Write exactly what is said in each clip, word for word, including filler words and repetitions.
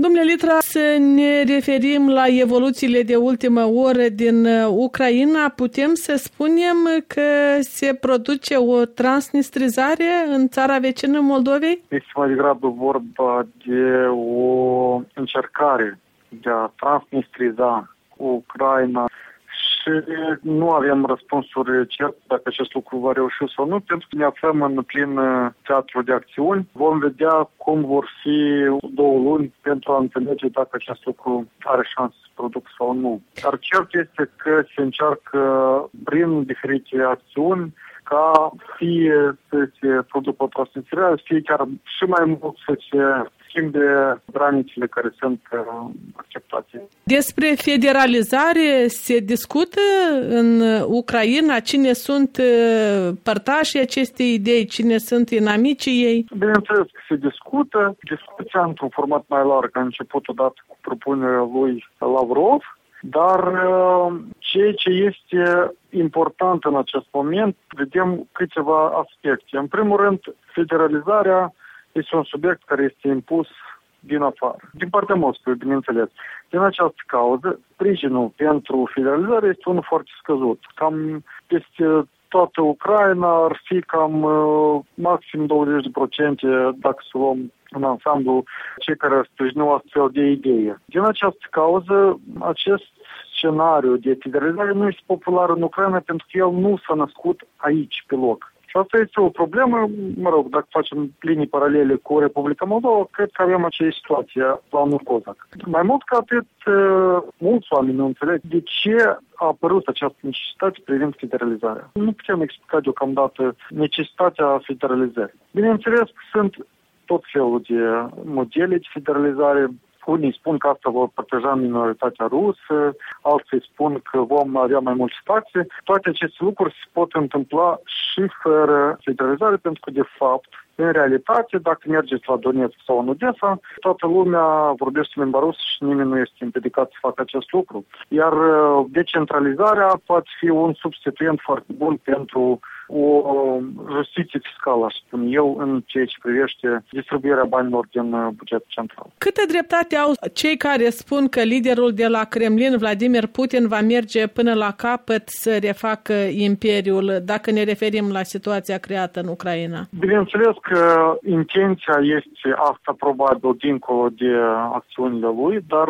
Domnule Litra, să ne referim la evoluțiile de ultimă oră din Ucraina. Putem să spunem că se produce o transnistrizare în țara vecină Moldovei? Este mai degrabă vorba de o încercare de a transnistriza Ucraina și nu avem răspunsuri certe dacă acest lucru va reuși sau nu, pentru că ne aflăm în plin teatru de acțiuni. Vom vedea cum vor fi două luni pentru a înțelege dacă acest lucru are șanse să produc sau nu. Dar cert este că se încearcă prin diferite acțiuni ca fie să se producă o transnistrare, fie chiar și mai mult să se schimbe granițele care sunt acceptate. Despre federalizare se discută în Ucraina? Cine sunt părtașii acestei idei? Cine sunt inamicii ei? Bineînțeles că se discută. Discuția într-un format mai larg a început odată cu propunerea lui Lavrov, dar ceea ce este important în acest moment, vedem câteva aspecte. În primul rând, federalizarea este un subiect care este impus din afară, din partea Moscovei, bineînțeles. Din această cauză, sprijinul pentru federalizare este unul foarte scăzut. Cam peste toată Ucraina ar fi cam uh, maxim douăzeci la sută dacă să luăm în ansamblu cei care ar sprijini o astfel de idee. Din această cauză, acest scenariu de federalizare nu este popular în Ucraina pentru că el nu s-a născut aici, pe loc. Și asta este o problemă, mă rog, dacă facem linii paralele cu Republica Moldova, cred că avem aceeași situație la anul Cozac. Mai mult ca atât, mulți oameni nu înțeleg de ce a apărut această necesitate privind federalizarea. Nu putem explica deocamdată necesitatea federalizării. Bineînțeles că sunt tot felul de modele de federalizare. Unii spun că asta vor proteja minoritatea rusă, alții spun că vom avea mai multe spații. Toate aceste lucruri se pot întâmpla și fără federalizare, pentru că, de fapt, în realitate, dacă mergeți la Donetsk sau în Odessa, toată lumea vorbește limba rusă și nimeni nu este împiedicat să facă acest lucru. Iar decentralizarea poate fi un substituent foarte bun pentru o justiție fiscală, aș spune eu, în ceea ce privește distribuirea banilor din bugetul central. Câtă dreptate au cei care spun că liderul de la Kremlin, Vladimir Putin, va merge până la capăt să refacă imperiul, dacă ne referim la situația creată în Ucraina? Bineînțeles că intenția este asta probabil dincolo de acțiunile lui, dar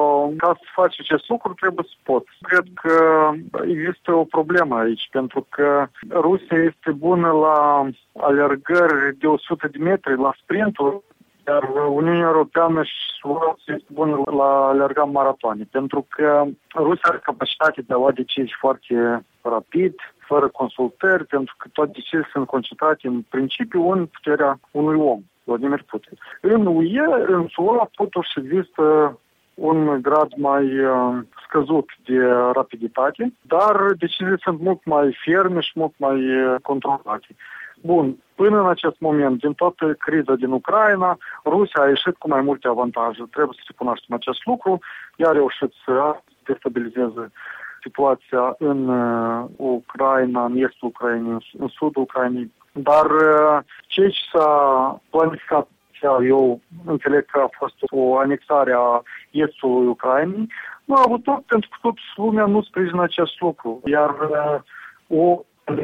ca să faci acest lucru trebuie să poți. Cred că există o problemă aici, pentru că Rusia este bună la alergări de o sută de metri, la sprinturi, iar Uniunea Europeană și SUA este bună la alerga maratoane, pentru că Rusia are capacitatea de a lua decizii foarte rapid, fără consultări, pentru că toate deciziile sunt concentrate în principiu în puterea unui om, Vladimir Putin. În U E, în SUA, totuși există un grad mai uh, scăzut de rapiditate, dar deciziile sunt mult mai ferme și mult mai uh, controlate. Bun, până în acest moment, din toată criza din Ucraina, Rusia a ieșit cu mai multe avantaje. Trebuie să recunoaștem acest lucru. Ea a reușit să destabilizeze situația în uh, Ucraina, în estul Ucrainei, în sudul Ucrainei. Dar uh, ceea ce s-a planificat, eu înțeleg că a fost o anexare a estului Ucrainei, nu a avut tot, pentru că tot lumea nu sprijină acest lucru. Iar uh, o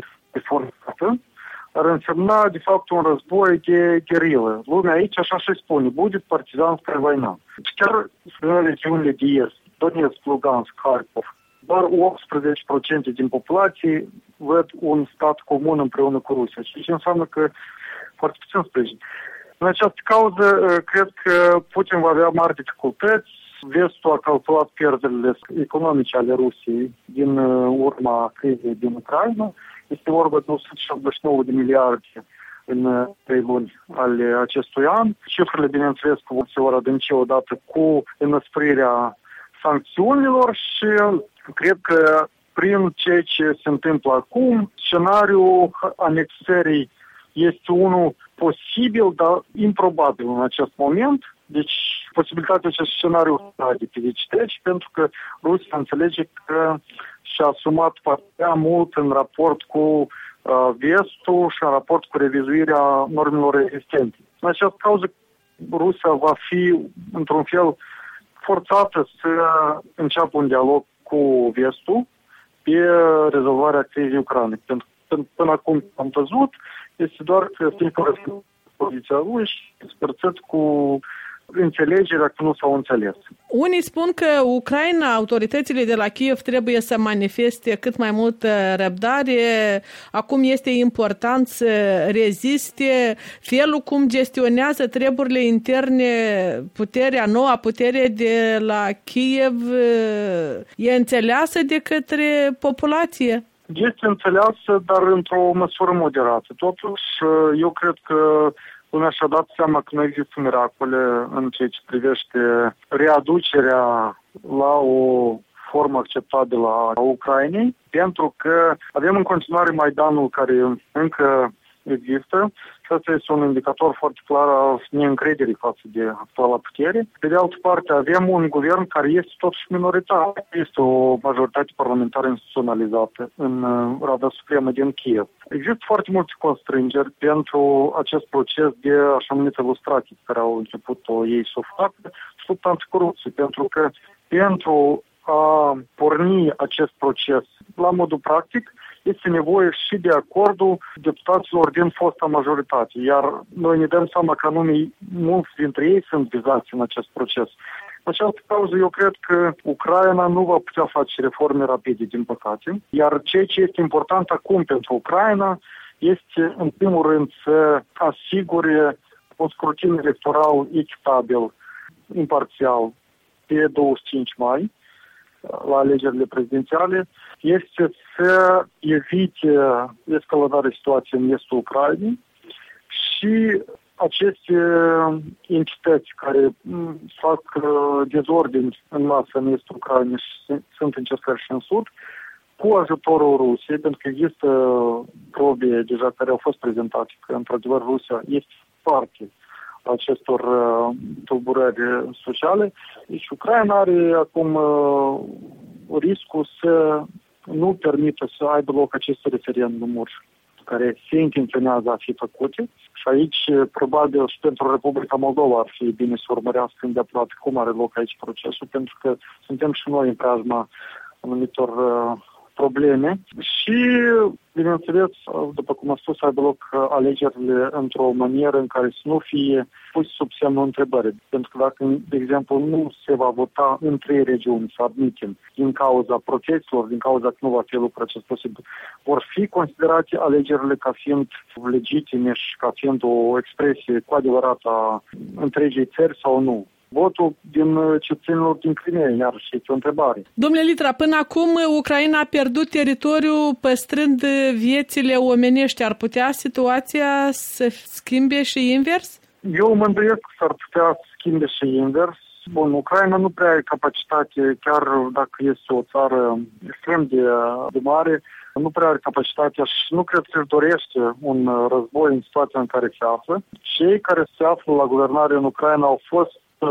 forțată ar însemna, de fapt, un război de gherilă. Lumea aici așa și spune, будет партизанская война. Chiar în regiunile de est, Donetsk, Lugansk, Kharkov, doar optsprezece la sută din populație văd un stat comun împreună cu Rusia. Și ce înseamnă că foarte puțin sprijin. În această cauză, cred că Putin va avea mari dificultăți. Vestul a calculat pierderile economice ale Rusiei din urma crizei din Ucraina. Este vorba de o sută șaptezeci și nouă de miliarde în trei luni ale acestui an. Cifrele, bineînțeles, se vor adânci odată cu înăsprirea sancțiunilor și cred că prin ceea ce se întâmplă acum, scenariul anexării este unul posibil, dar improbabil în acest moment. Deci, posibilitatea acestui scenariu de pe deci, pentru că Rusia înțelege că și-a asumat prea mult în raport cu uh, vestul și în raport cu revizuirea normelor existente. În această cauză, Rusia va fi, într-un fel, forțată să înceapă un dialog cu vestul pe rezolvarea crizei Ucrainei. Pentru că până acum am văzut, este doar că fiecare poziția lui și spărțit cu înțelegerea că nu s-au înțeles. Unii spun că Ucraina, autoritățile de la Kiev trebuie să manifeste cât mai multă răbdare. Acum este important să reziste. Felul cum gestionează treburile interne puterea, noua putere de la Kiev, e înțeleasă de către populație? Este înțeleasă, dar într-o măsură moderată. Totuși, eu cred că lumea și-a dat seama că nu există miracole în ceea ce privește readucerea la o formă acceptabilă a Ucrainei, pentru că avem în continuare Maidanul care încă există și asta este un indicator foarte clar al neîncrederii față de actuala putere. Pe de altă parte, avem un guvern care este totuși minoritar. Este o majoritate parlamentară instituționalizată în Rada Supremă din Kiev. Există foarte multe constrângeri pentru acest proces de așa numită lustrație care au început-o ei să o facă și lupta anticorupție, pentru că pentru a porni acest proces la modul practic, este nevoie și de acordul deputaților din fosta majoritate, iar noi ne dăm seama că anume mulți dintre ei sunt vizați în acest proces. În această cauză, eu cred că Ucraina nu va putea face reforme rapide, din păcate, iar ceea ce este important acum pentru Ucraina este, în primul rând, să asigure un scrutin electoral echitabil, imparțial, pe douăzeci și cinci mai, la alegerile prezidențiale, este să evite escaladarea situației în estul Ucrainei și aceste entități care fac dezordini în masă în estul Ucrainei și sunt încercări și în sud, cu ajutorul Rusiei, pentru că există probe deja care au fost prezentate că, într-adevăr, Rusia este parte acestor uh, tulburări sociale. Deci Ucraina are acum uh, riscul să nu permită să aibă loc aceste referendumuri care se intenționează a fi făcute. Și aici, probabil, și pentru Republica Moldova ar fi bine să urmărească îndeaproape cum are loc aici procesul, pentru că suntem și noi în preajma anumitor uh, probleme și, bineînțeles, după cum am spus, să aibă loc alegerile într-o manieră în care să nu fie pus sub semnul întrebării. Pentru că dacă, de exemplu, nu se va vota în trei regiuni, să admitem, din cauza protestelor, din cauza că nu va fi lucrul acest posibil, vor fi considerate alegerile ca fiind legitime și ca fiind o expresie cu adevărat a întregii țări sau nu? Votul din cetățenilor din Crimea, iarăși este o întrebare. Domnule Litra, până acum Ucraina a pierdut teritoriul păstrând viețile omenești. Ar putea situația să schimbe și invers? Eu mă îndoiesc că s-ar putea să schimbe și invers. Bun, Ucraina nu prea are capacitate, chiar dacă este o țară extrem de, de mare, nu prea are capacitatea și nu cred că își dorește un război în situația în care se află. Cei care se află la guvernare în Ucraina au fost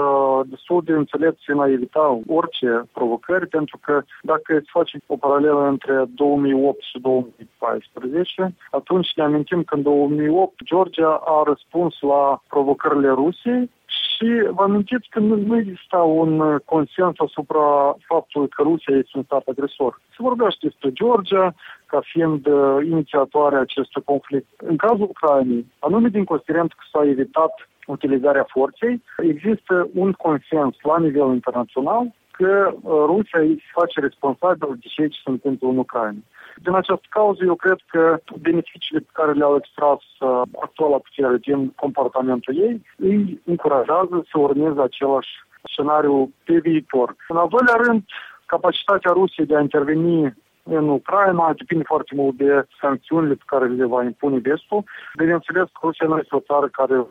destul de înțelepți în a evita orice provocări, pentru că dacă îți faci o paralelă între două mii opt și două mii paisprezece, atunci ne amintim că în două mii opt Georgia a răspuns la provocările Rusiei și vă amintiți că nu, nu exista un consens asupra faptului că Rusia este un stat agresor. Se vorbește despre Georgia ca fiind uh, inițiatoarea acestui conflict. În cazul Ucrainei, anume din considerent că s-a evitat utilizarea forței, există un consens la nivel internațional că Rusia îi se face responsabil de ceea ce se întâmplă în Ucraina. Din această cauză, eu cred că beneficiile pe care le-au extras uh, actuala putere din comportamentul ei îi încurajează să urmeze același scenariu pe viitor. În al doilea rând, capacitatea Rusiei de a interveni în Ucraina depinde foarte mult de sancțiunile pe care le va impune vestul. Bineînțeles că Rusia nu este o țară care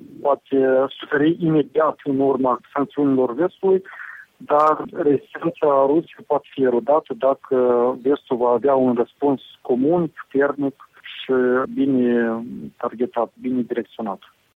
poate suferi imediat în urma sancțiunilor vestului, dar rezistența Rusiei poate fi erodată dacă vestul va avea un răspuns comun, puternic și bine targetat, bine direcționat.